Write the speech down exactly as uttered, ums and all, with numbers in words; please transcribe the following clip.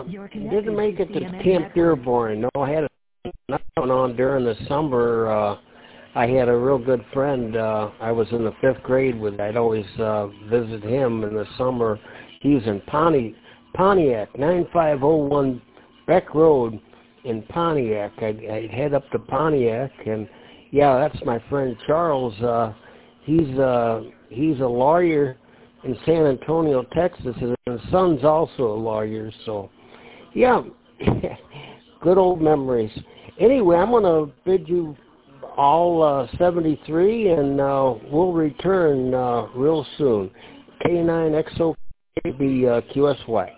didn't make it to Camp Dearborn. No, I had a night going on during the summer. Uh, I had a real good friend. Uh, I was in the fifth grade with. I'd always uh, visit him in the summer. He was in Pontiac, Pontiac, nine five oh one Beck Road in Pontiac. I'd, I'd head up to Pontiac, and yeah, that's my friend Charles. Uh, he's uh, he's a lawyer in San Antonio, Texas, and his son's also a lawyer. So, yeah, good old memories. Anyway, I'm going to bid you all uh, seventy-three, and uh, we'll return uh, real soon. K nine X O B uh, Q S Y.